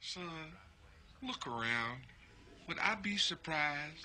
Son, look around. Would I be surprised?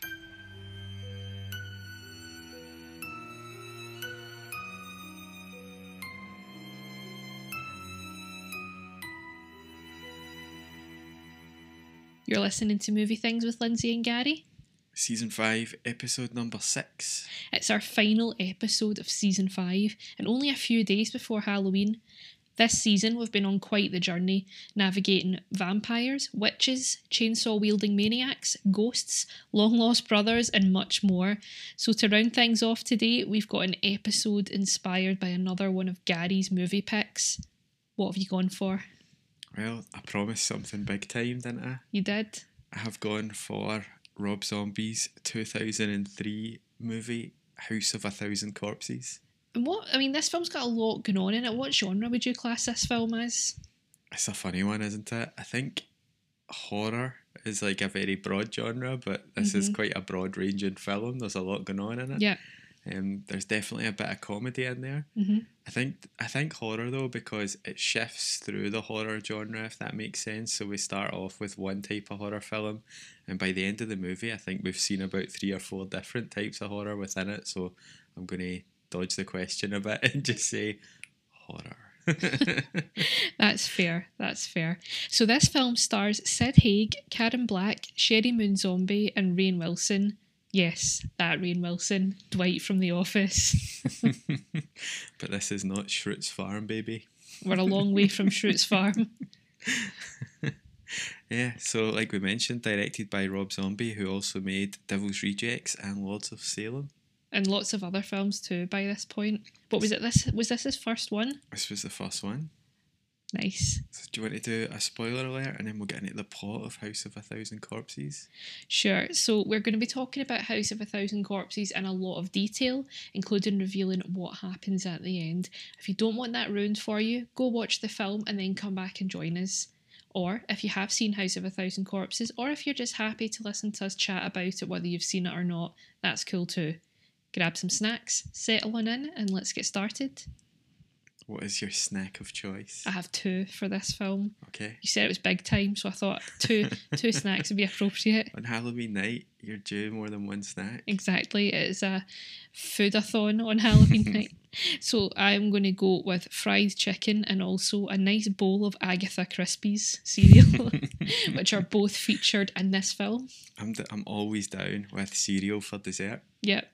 You're listening to Movie Things with Lindsay and Gary. Season 5, episode number 6. It's our final episode of Season 5, and only a few days before Halloween. This season, we've been on quite the journey, navigating vampires, witches, chainsaw-wielding maniacs, ghosts, long-lost brothers, and much more. So to round things off today, we've got an episode inspired by another one of Gary's movie picks. What have you gone for? Well, I promised something big time, didn't I? You did? I have gone for Rob Zombie's 2003 movie, House of a Thousand Corpses. And this film's got a lot going on in it. What genre would you class this film as? It's a funny one, isn't it? I think horror is like a very broad genre, but this is quite a broad ranging film. There's a lot going on in it. Yeah. There's definitely a bit of comedy in there. I think horror though, because it shifts through the horror genre, if that makes sense. So we start off with one type of horror film, and by the end of the movie, I think we've seen about 3 or 4 different types of horror within it. So I'm going to dodge the question a bit and just say horror. That's fair. So this film stars Sid Haig, Karen Black, Sherry Moon Zombie, and Rainn Wilson. Yes, that Rainn Wilson, Dwight from The Office. But this is not Shroot's Farm, baby. We're a long way from Shroot's Farm. Yeah, so like we mentioned, directed by Rob Zombie, who also made Devil's Rejects and Lords of Salem. And lots of other films too by this point. But was this his first one? This was the first one. Nice. So do you want to do a spoiler alert and then we'll get into the plot of House of a Thousand Corpses? Sure. So we're going to be talking about House of a Thousand Corpses in a lot of detail, including revealing what happens at the end. If you don't want that ruined for you, go watch the film and then come back and join us. Or if you have seen House of a Thousand Corpses, or if you're just happy to listen to us chat about it whether you've seen it or not, that's cool too. Grab some snacks, settle on in, and let's get started. What is your snack of choice? I have 2 for this film. Okay. You said it was big time, so I thought two snacks would be appropriate. On Halloween night, you're due more than one snack. Exactly. It is a food-a-thon on Halloween night. So I'm going to go with fried chicken and also a nice bowl of Agatha Christie's cereal, which are both featured in this film. I'm always down with cereal for dessert. Yep.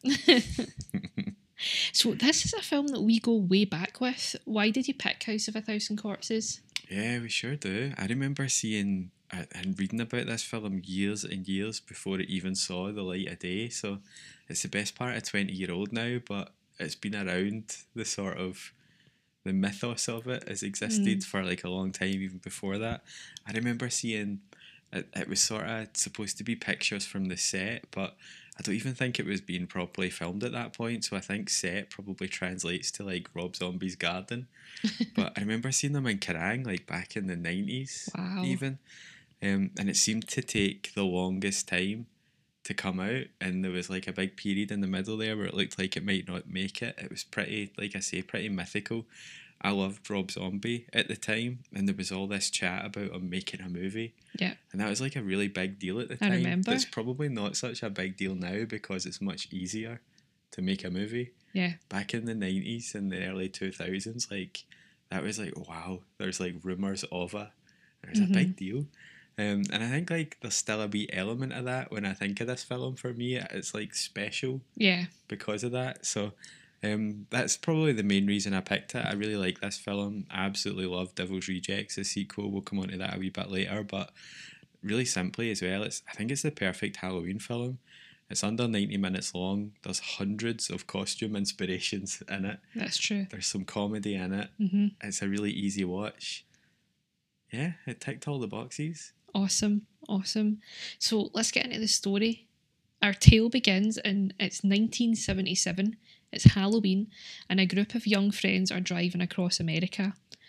So this is a film that we go way back with. Why did you pick House of a Thousand Corpses? Yeah, we sure do. I remember seeing and reading about this film years and years before it even saw the light of day. So it's the best part of 20-year-old now, but it's been around the mythos of it has existed for like a long time, even before that. I remember seeing it was sort of supposed to be pictures from the set, but I don't even think it was being properly filmed at that point, so I think set probably translates to like Rob Zombie's garden. But I remember seeing them in Kerrang like back in the 90s. Wow. Even. And it seemed to take the longest time to come out, and there was like a big period in the middle there where it looked like it might not make it. It was pretty, like I say, pretty mythical. I loved Rob Zombie at the time, and there was all this chat about him making a movie. Yeah. And that was like a really big deal at the time. I remember. It's probably not such a big deal now because it's much easier to make a movie. Yeah. Back in the 90s and the early 2000s, like, that was like, wow, there's like rumours of it. There's a big deal. And I think like there's still a wee element of that when I think of this film. For me, it's like special. Yeah. Because of that. So that's probably the main reason I picked it. I really like this film. I absolutely love Devil's Rejects, the sequel. We'll come on to that a wee bit later, but really simply as well, I think it's the perfect Halloween film. It's under 90 minutes long. There's hundreds of costume inspirations in it. That's true. There's some comedy in it. It's a really easy watch. Yeah, it ticked all the boxes. Awesome. So let's get into the story. Our tale begins it's 1977. It's Halloween, and a group of young friends are driving across America.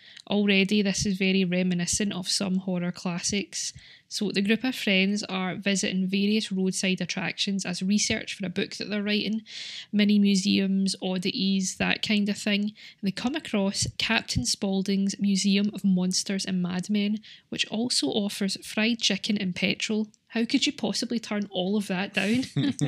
Already, this is very reminiscent of some horror classics. So, the group of friends are visiting various roadside attractions as research for a book that they're writing, mini museums, oddities, that kind of thing. And they come across Captain Spaulding's Museum of Monsters and Madmen, which also offers fried chicken and petrol. How could you possibly turn all of that down?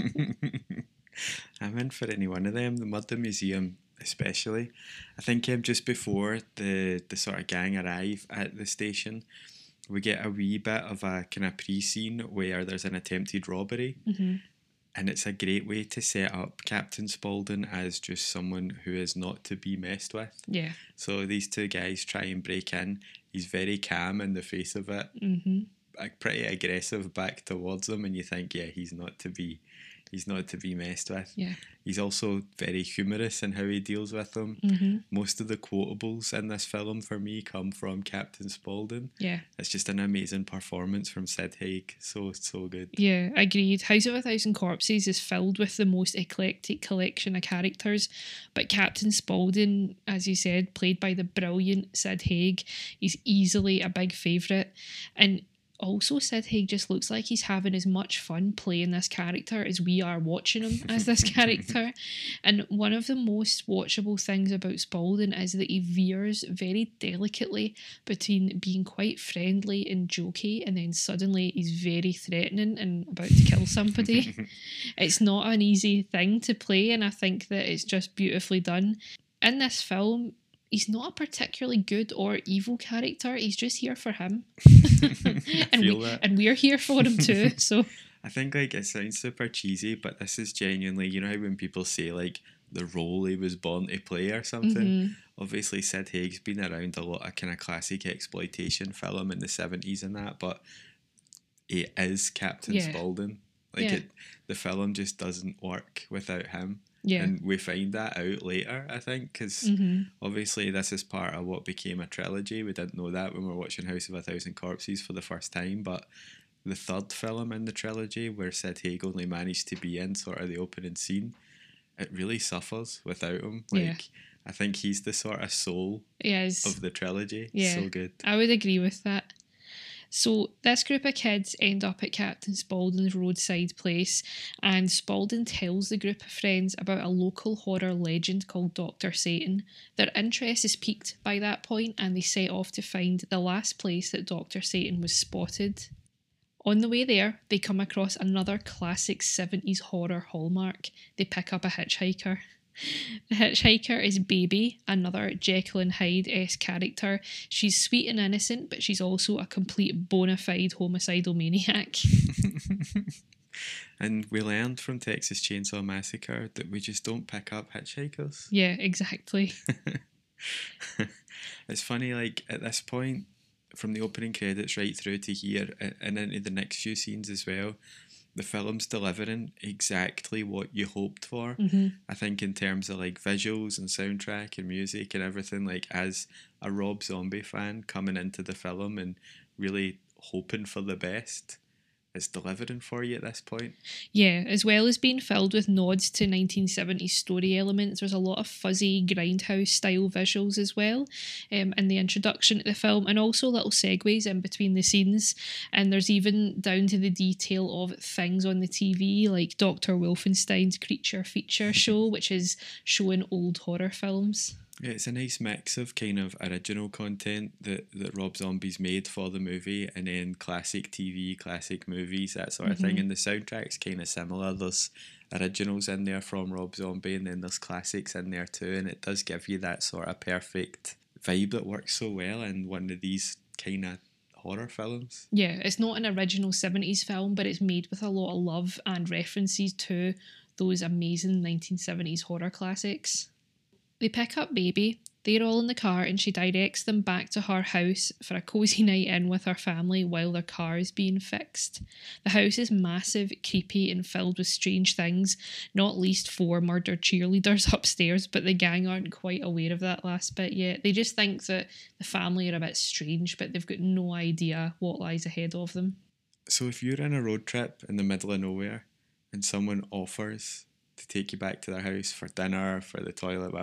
I'm in for any one of them. The Murder Museum, especially. I think just before the sort of gang arrive at the station, we get a wee bit of a kind of pre-scene where there's an attempted robbery. Mm-hmm. And it's a great way to set up Captain Spaulding as just someone who is not to be messed with. Yeah. So these two guys try and break in. He's very calm in the face of it. Mm-hmm. Like pretty aggressive back towards them, and you think, yeah, he's not to be messed with. Yeah. He's also very humorous in how he deals with them. Mm-hmm. Most of the quotables in this film for me come from Captain Spaulding. Yeah. It's just an amazing performance from Sid Haig. So good. Yeah, agreed. House of a Thousand Corpses is filled with the most eclectic collection of characters, but Captain Spaulding, as you said, played by the brilliant Sid Haig, is easily a big favourite. And also, Sid Haig just looks like he's having as much fun playing this character as we are watching him as this character. And one of the most watchable things about Spaulding is that he veers very delicately between being quite friendly and jokey, and then suddenly he's very threatening and about to kill somebody. It's not an easy thing to play, and I think that it's just beautifully done. In this film, he's not a particularly good or evil character. He's just here for him. and we're here for him too. So I think like it sounds super cheesy, but this is genuinely, you know how when people say like the role he was born to play or something? Mm-hmm. Obviously Sid Haig's been around a lot of kind of classic exploitation film in the 70s and that, but he is Captain Spaulding. Like the film just doesn't work without him. Yeah. And we find that out later, I think, because obviously this is part of what became a trilogy. We didn't know that when we were watching House of a Thousand Corpses for the first time, but the third film in the trilogy, where Sid Haig only managed to be in sort of the opening scene, it really suffers without him. Like, I think he's the sort of soul of the trilogy. Yeah. So good. I would agree with that. So this group of kids end up at Captain Spaulding's roadside place, and Spaulding tells the group of friends about a local horror legend called Dr. Satan. Their interest is piqued by that point, and they set off to find the last place that Dr. Satan was spotted. On the way there, they come across another classic 70s horror hallmark. They pick up a hitchhiker. The hitchhiker is Baby, another Jekyll and Hyde-esque character. She's sweet and innocent, but she's also a complete bona fide homicidal maniac. And we learned from Texas Chainsaw Massacre that we just don't pick up hitchhikers. Yeah, exactly. It's funny, like, at this point, from the opening credits right through to here and into the next few scenes as well, the film's delivering exactly what you hoped for. Mm-hmm. I think in terms of like visuals and soundtrack and music and everything, like as a Rob Zombie fan coming into the film and really hoping for the best, it's delivering for you at this point. Yeah, as well as being filled with nods to 1970s story elements, there's a lot of fuzzy grindhouse style visuals as well in the introduction to the film, and also little segues in between the scenes. And there's even down to the detail of things on the TV, like Dr. Wolfenstein's Creature feature show, which is showing old horror films. Yeah, it's a nice mix of kind of original content that Rob Zombie's made for the movie, and then classic TV, classic movies, that sort of thing. And the soundtrack's kind of similar. There's originals in there from Rob Zombie, and then there's classics in there too, and it does give you that sort of perfect vibe that works so well in one of these kind of horror films. Yeah, it's not an original 70s film, but it's made with a lot of love and references to those amazing 1970s horror classics. They pick up Baby, they're all in the car, and she directs them back to her house for a cosy night in with her family while their car is being fixed. The house is massive, creepy, and filled with strange things, not least 4 murdered cheerleaders upstairs, but the gang aren't quite aware of that last bit yet. They just think that the family are a bit strange, but they've got no idea what lies ahead of them. So if you're in a road trip in the middle of nowhere and someone offers to take you back to their house for dinner, for the toilet, whatever,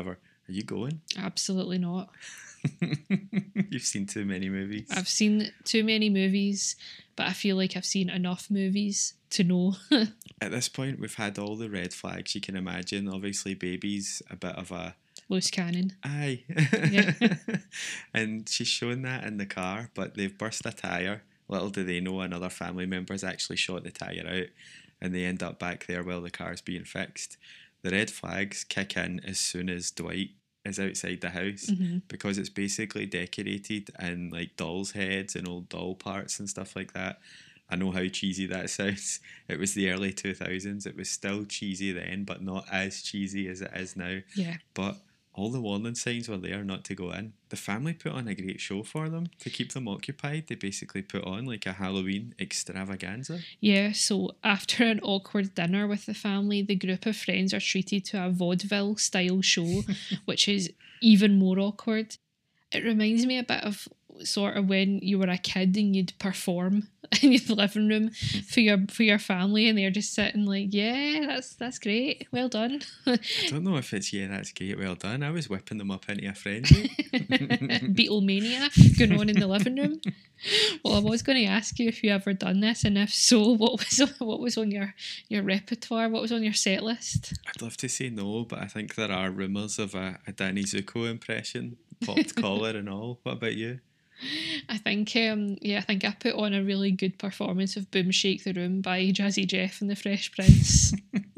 Are you going? Absolutely not. You've seen too many movies. I've seen too many movies, but I feel like I've seen enough movies to know. At this point, we've had all the red flags you can imagine. Obviously, Baby's a bit of a... Loose cannon. Aye. Yeah. And she's shown that in the car, but they've burst a tyre. Little do they know, another family member's actually shot the tyre out, and they end up back there while the car's being fixed. The red flags kick in as soon as Dwight is outside the house, because it's basically decorated in like dolls' heads and old doll parts and stuff like that. I know how cheesy that sounds. It was the early 2000s. It was still cheesy then, but not as cheesy as it is now. Yeah. But all the warning signs were there not to go in. The family put on a great show for them to keep them occupied. They basically put on like a Halloween extravaganza. Yeah, so after an awkward dinner with the family, the group of friends are treated to a vaudeville style show, which is even more awkward. It reminds me a bit of sort of when you were a kid and you'd perform in your living room for your family, and they're just sitting like, yeah, that's great, well done. I don't know if it's that's great, well done. I was whipping them up into a frenzy. Beatlemania going on in the living room. Well, I was going to ask you if you ever done this, and if so, what was on your repertoire? What was on your set list? I'd love to say no, but I think there are rumours of a Danny Zuko impression, popped collar and all. What about you? I think I put on a really good performance of Boom Shake the Room by Jazzy Jeff and the Fresh Prince.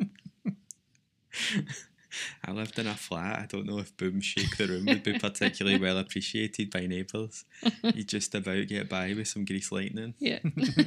I lived in a flat. I don't know if Boom Shake the Room would be particularly well appreciated by neighbours. You just about get by with some grease lightning. Yeah.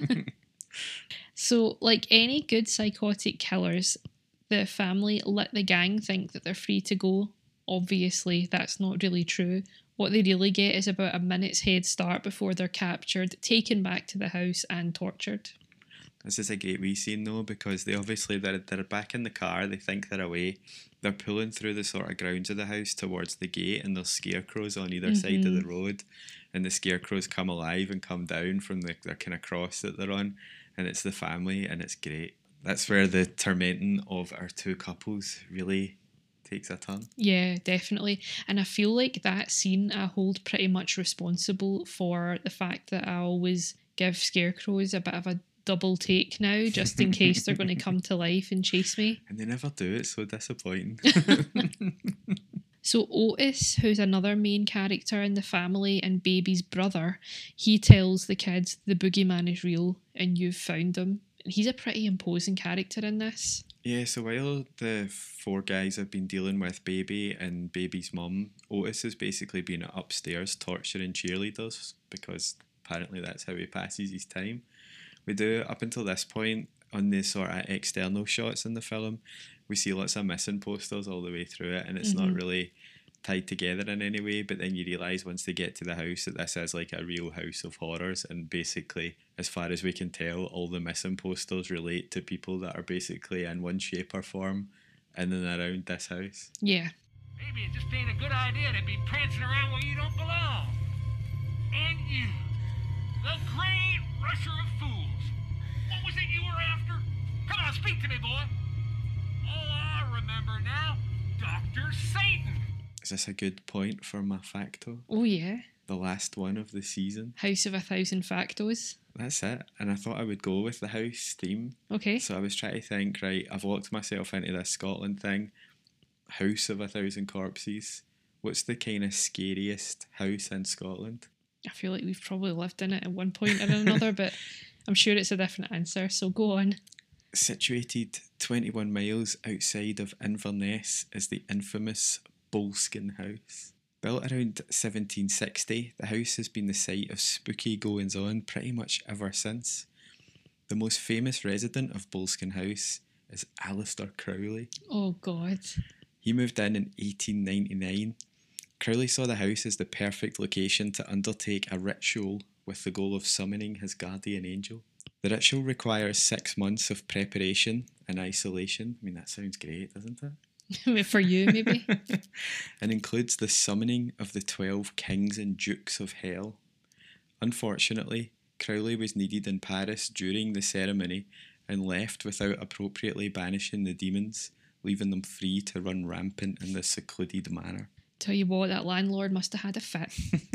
So, like any good psychotic killers, the family let the gang think that they're free to go. Obviously, that's not really true. What they really get is about a minute's head start before they're captured, taken back to the house and tortured. This is a great wee scene though, because they're back in the car, they think they're away. They're pulling through the sort of grounds of the house towards the gate, and there's scarecrows on either side of the road, and the scarecrows come alive and come down from their kind of cross that they're on, and it's the family, and it's great. That's where the tormenting of our two couples really takes a turn. Yeah, definitely. And I feel like that scene I hold pretty much responsible for the fact that I always give scarecrows a bit of a double take now, just in case they're going to come to life and chase me. And they never do. It's so disappointing. So Otis, who's another main character in the family and Baby's brother, he tells the kids the boogeyman is real and you've found him. And he's a pretty imposing character in this. Yeah, so while the four guys have been dealing with Baby and Baby's mum, Otis has basically been upstairs torturing cheerleaders, because apparently that's how he passes his time. We do, up until this point, on the sort of external shots in the film, we see lots of missing posters all the way through it, and it's not really tied together in any way, but then you realise once they get to the house that this is like a real house of horrors, and basically, as far as we can tell, all the missing posters relate to people that are basically in one shape or form in and around this house. Yeah. Maybe it just ain't a good idea to be prancing around where you don't belong. And you, the great rusher of fools. What was it you were after? Come on, speak to me, boy. Oh, I remember now. Dr. Satan. Is this a good point for my facto? Oh yeah. The last one of the season. House of 1,000 Factos. That's it. And I thought I would go with the house theme. Okay. So I was trying to think, right, I've locked myself into this Scotland thing. House of 1,000 Corpses. What's the kind of scariest house in Scotland? I feel like we've probably lived in it at one point or another, but I'm sure it's a different answer, so go on. Situated 21 miles outside of Inverness is the infamous Boleskine House. Built around 1760, the house has been the site of spooky goings-on pretty much ever since. The most famous resident of Boleskine House is Aleister Crowley. Oh God. He moved in 1899. Crowley saw the house as the perfect location to undertake a ritual with the goal of summoning his guardian angel. The ritual requires 6 months of preparation and isolation. I mean, that sounds great, doesn't it? For you, maybe. And includes the summoning of the 12 kings and dukes of hell. Unfortunately, Crowley was needed in Paris during the ceremony and left without appropriately banishing the demons, leaving them free to run rampant in this secluded manner. Tell you what, that landlord must have had a fit.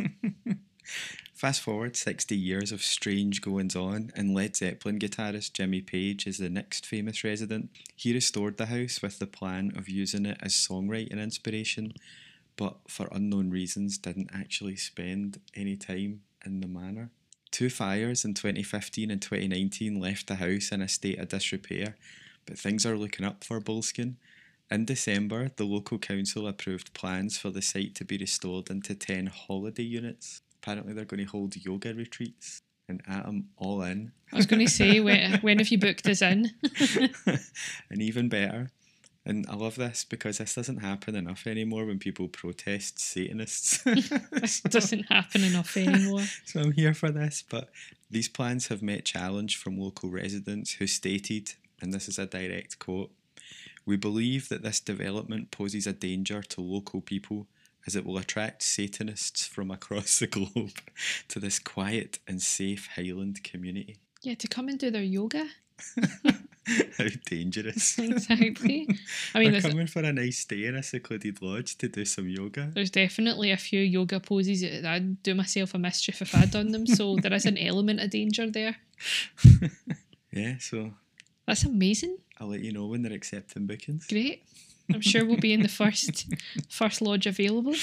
Fast forward 60 years of strange goings on, and Led Zeppelin guitarist Jimmy Page is the next famous resident. He restored the house with the plan of using it as songwriting inspiration, but for unknown reasons didn't actually spend any time in the manor. 2 fires in 2015 and 2019 left the house in a state of disrepair, but things are looking up for Boleskine. In December, the local council approved plans for the site to be restored into 10 holiday units. Apparently they're going to hold yoga retreats, and I'm all in. I was going to say, when have you booked us in? And even better, and I love this because this doesn't happen enough anymore when people protest Satanists. This doesn't happen enough anymore. So I'm here for this, but these plans have met challenge from local residents who stated, and this is a direct quote, "We believe that this development poses a danger to local people as it will attract Satanists from across the globe to this quiet and safe Highland community." Yeah, to come and do their yoga. How dangerous. Exactly. I mean, They're coming for a nice stay in a secluded lodge to do some yoga. there's definitely a few yoga poses that I'd do myself a mischief if I'd done them, so there is an element of danger there. Yeah, so That's amazing. I'll let you know when they're accepting bookings. Great. I'm sure we'll be in the first lodge available.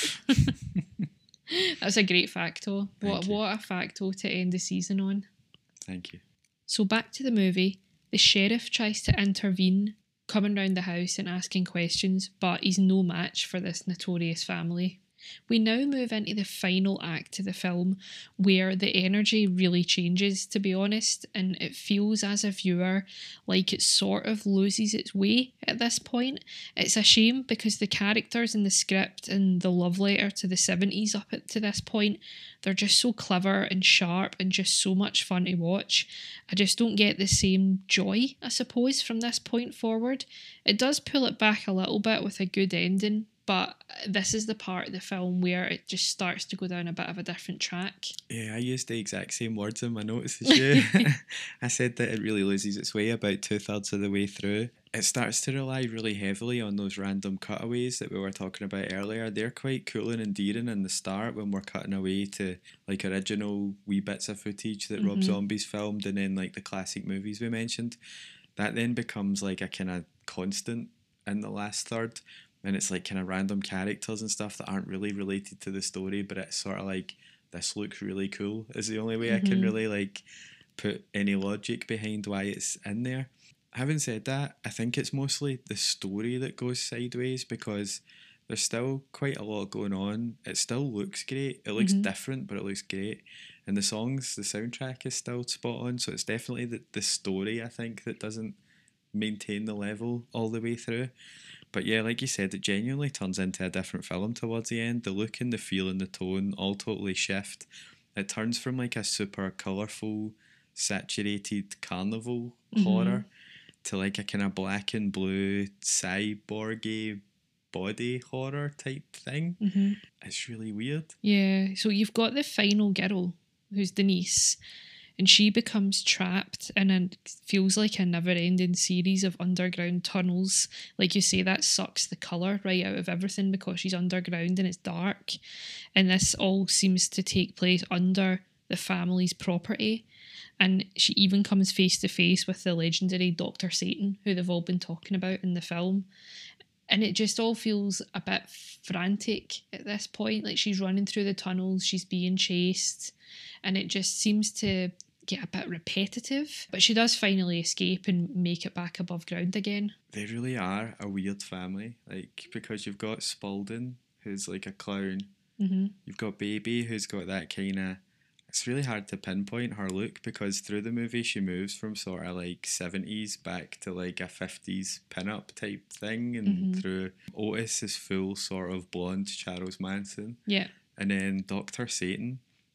That's a great facto. Thank you. What a facto to end the season on. Thank you. So back to the movie. The sheriff tries to intervene, coming round the house and asking questions, but he's no match for this notorious family. We now move into the final act of the film, where the energy really changes, to be honest, and it feels as a viewer like it sort of loses its way at this point. It's a shame because the characters in the script and the love letter to the 70s up to this point, they're just so clever and sharp and just so much fun to watch. I just don't get the same joy, I suppose, from this point forward. It does pull it back a little bit with a good ending, but this is the part of the film where it just starts to go down a bit of a different track. Yeah, I used the exact same words in my notes as you. I said that it really loses its way about 2/3 of the way through. It starts to rely really heavily on those random cutaways that we were talking about earlier. They're quite cool and endearing in the start when we're cutting away to like original wee bits of footage that Rob Zombie's filmed, and then like the classic movies we mentioned. That then becomes like a kind of constant in the last third. And it's like kind of random characters and stuff that aren't really related to the story, but it's sort of like, this looks really cool is the only way I can really like put any logic behind why it's in there. Having said that, I think it's mostly the story that goes sideways because there's still quite a lot going on. It still looks great. It looks different, but it looks great. And the songs, the soundtrack is still spot on. So it's definitely the story, I think, that doesn't maintain the level all the way through. But yeah, like you said, it genuinely turns into a different film towards the end. The look and the feel and the tone all totally shift. It turns from like a super colourful, saturated carnival horror to like a kind of black and blue cyborgy body horror type thing. It's really weird. Yeah, so you've got the final girl, who's Denise, and she becomes trapped in a feels like a never-ending series of underground tunnels. Like you say, that sucks the colour right out of everything because she's underground and it's dark. And this all seems to take place under the family's property. And she even comes face to face with the legendary Dr. Satan, who they've all been talking about in the film. And it just all feels a bit frantic at this point. Like she's running through the tunnels, she's being chased, and it just seems to get a bit repetitive. But she does finally escape and make it back above ground again. They really are a weird family. Like, because you've got Spaulding, who's like a clown. You've got Baby, who's got that kind of... It's really hard to pinpoint her look because through the movie she moves from sort of like 70s back to like a 50s pin-up type thing, and through Otis is full sort of blonde Charles Manson. Yeah. And then Dr. Satan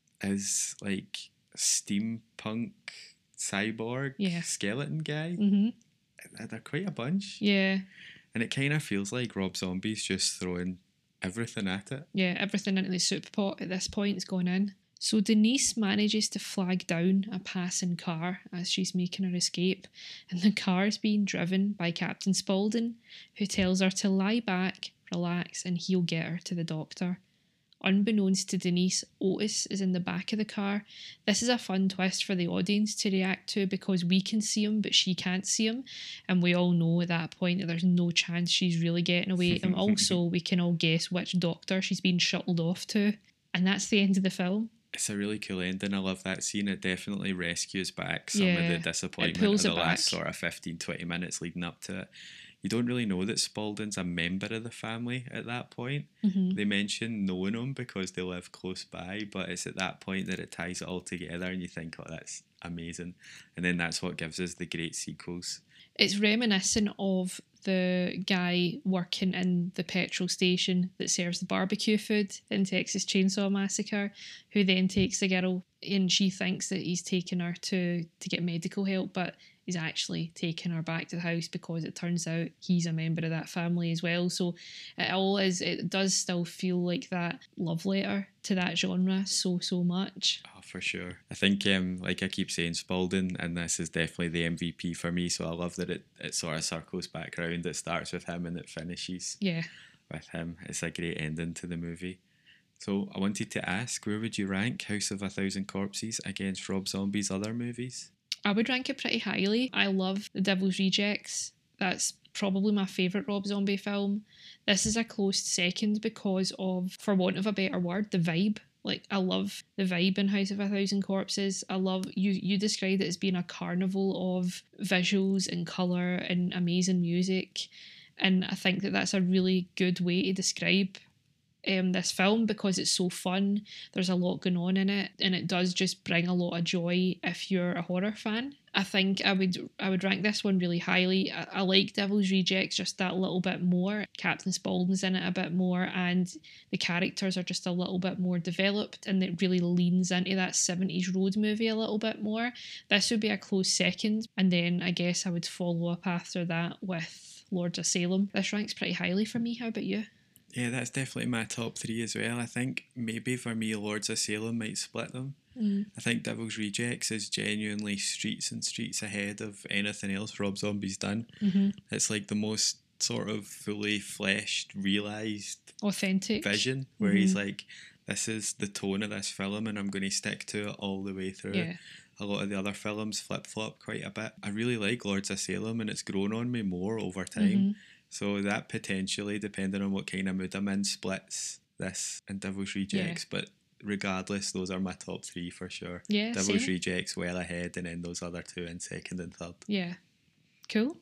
is like a steampunk cyborg skeleton guy. They're quite a bunch. Yeah. And it kind of feels like Rob Zombie's just throwing everything at it. Yeah, everything into the soup pot at this point is going in. So Denise manages to flag down a passing car as she's making her escape, and the car is being driven by Captain Spaulding, who tells her to lie back, relax, and he'll get her to the doctor. Unbeknownst to Denise, Otis is in the back of the car. This is a fun twist for the audience to react to because we can see him but she can't see him, and we all know at that point that there's no chance she's really getting away, and also we can all guess which doctor she's been shuttled off to, and that's the end of the film. It's a really cool ending. I love that scene. It definitely rescues back some of Yeah, the it disappointment pulls of it the last back. sort of 15-20 minutes leading up to it. You don't really know that Spaulding's a member of the family at that point. They mention knowing him because they live close by, but it's at that point that it ties it all together and you think, oh, that's amazing. And then that's what gives us the great sequels. It's reminiscent of the guy working in the petrol station that serves the barbecue food in Texas Chainsaw Massacre, who then takes the girl and she thinks that he's taking her to get medical help, but he's actually taking her back to the house because it turns out he's a member of that family as well. So it does still feel like that love letter to that genre so much. Oh, for sure. I think, like I keep saying, Spaulding, and this is definitely the MVP for me, so I love that it sort of circles back around. It starts with him and it finishes Yeah. with him. It's a great ending to the movie. So I wanted to ask, where would you rank House of a Thousand Corpses against Rob Zombie's other movies? I would rank it pretty highly. I love The Devil's Rejects. That's probably my favourite Rob Zombie film. This is a close second because of, for want of a better word, the vibe. Like, I love the vibe in House of a Thousand Corpses. I love, you described it as being a carnival of visuals and colour and amazing music. And I think that that's a really good way to describe this film because it's so fun. There's a lot going on in it, and it does just bring a lot of joy if you're a horror fan. I think I would rank this one really highly. I like Devil's Rejects just that little bit more. Captain Spaulding's in it a bit more, and the characters are just a little bit more developed, and it really leans into that 70s road movie a little bit more. This would be a close second, and then I guess I would follow up after that with Lords of Salem. This ranks pretty highly for me. How about you? Yeah, that's definitely my top three as well. I think maybe for me, Lords of Salem might split them. I think Devil's Rejects is genuinely streets and streets ahead of anything else Rob Zombie's done. It's like the most sort of fully fleshed, realised Authentic vision where he's like, this is the tone of this film and I'm going to stick to it all the way through. Yeah. A lot of the other films flip-flop quite a bit. I really like Lords of Salem and it's grown on me more over time. So that potentially, depending on what kind of mood I'm in, splits this and Devil's Rejects. But regardless, those are my top three for sure. Yeah, Devil's same. Rejects well ahead, and then those other two in second and third. Yeah. Cool.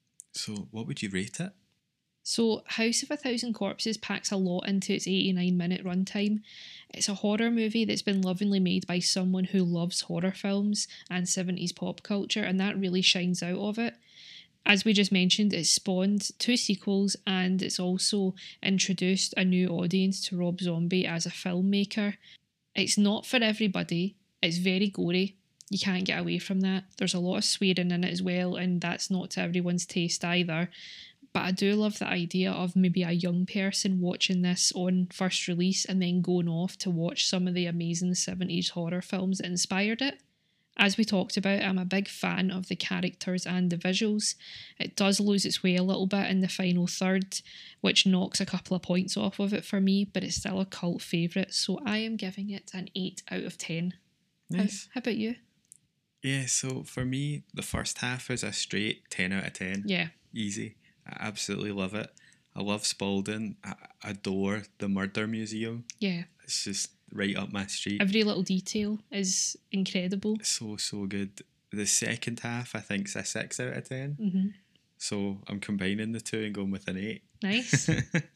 So what would you rate it? So, House of a Thousand Corpses packs a lot into its 89-minute runtime. It's a horror movie that's been lovingly made by someone who loves horror films and 70s pop culture, and that really shines out of it. As we just mentioned, it spawned 2 sequels, and it's also introduced a new audience to Rob Zombie as a filmmaker. It's not for everybody. It's very gory. You can't get away from that. There's a lot of swearing in it as well, and that's not to everyone's taste either. But I do love the idea of maybe a young person watching this on first release and then going off to watch some of the amazing 70s horror films that inspired it. As we talked about, I'm a big fan of the characters and the visuals. It does lose its way a little bit in the final third, which knocks a couple of points off of it for me, but it's still a cult favourite, so I am giving it an 8 out of 10. Nice. How about you? Yeah, so for me, the first half is a straight 10 out of 10. Yeah. Easy. I absolutely love it. I love Spaulding. I adore the Murder Museum. Yeah. It's just right up my street. Every little detail is incredible. So good. The second half, I think, is a 6 out of 10. Mm-hmm. So I'm combining the two and going with an 8. Nice.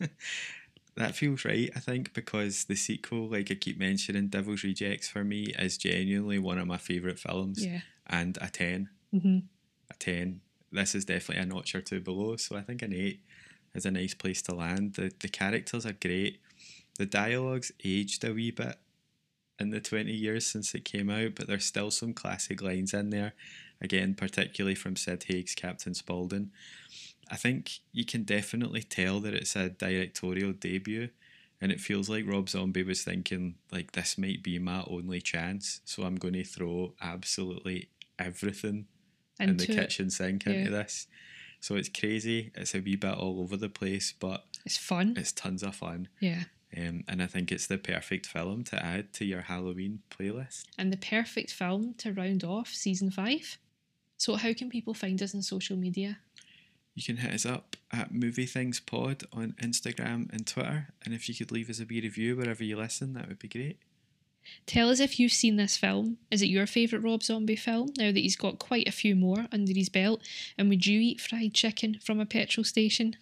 That feels right, I think, because the sequel, like I keep mentioning, Devil's Rejects for me is genuinely one of my favourite films. Yeah. And a 10. Mm-hmm. A 10. This is definitely a notch or two below, so I think an 8 is a nice place to land. The characters are great. The dialogue's aged a wee bit in the 20 years since it came out, but there's still some classic lines in there, again, particularly from Sid Haig's Captain Spaulding. I think you can definitely tell that it's a directorial debut, and it feels like Rob Zombie was thinking, like, this might be my only chance, so I'm going to throw absolutely everything in the kitchen sink into this. So it's crazy, it's a wee bit all over the place, but It's fun. It's tons of fun. Yeah. And I think it's the perfect film to add to your Halloween playlist. And the perfect film to round off season 5. So how can people find us on social media? You can hit us up at Movie Things Pod on Instagram and Twitter. And if you could leave us a wee review wherever you listen, that would be great. Tell us if you've seen this film. Is it your favourite Rob Zombie film, now that he's got quite a few more under his belt? And would you eat fried chicken from a petrol station?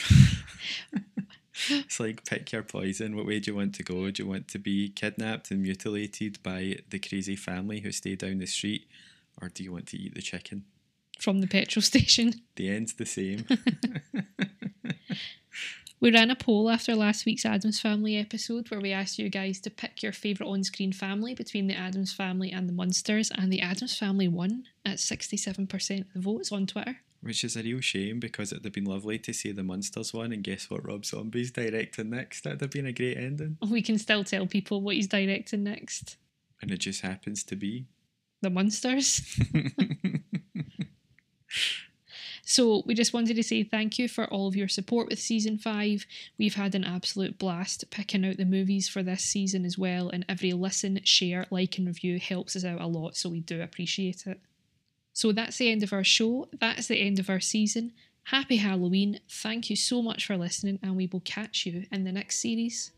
It's like, pick your poison. What way do you want to go? Do you want to be kidnapped and mutilated by the crazy family who stay down the street? Or do you want to eat the chicken? From the petrol station. The end's the same. We ran a poll after last week's Addams Family episode where we asked you guys to pick your favourite on-screen family between the Addams Family and the Munsters, and the Addams Family won at 67% of the votes on Twitter. Which is a real shame, because it'd have been lovely to see the Munsters one, and guess what Rob Zombie's directing next? That'd have been a great ending. We can still tell people what he's directing next. And it just happens to be The Munsters. So we just wanted to say thank you for all of your support with season 5. We've had an absolute blast picking out the movies for this season as well, and every listen, share, like and review helps us out a lot, so we do appreciate it. So that's the end of our show. That's the end of our season. Happy Halloween. Thank you so much for listening, and we will catch you in the next series.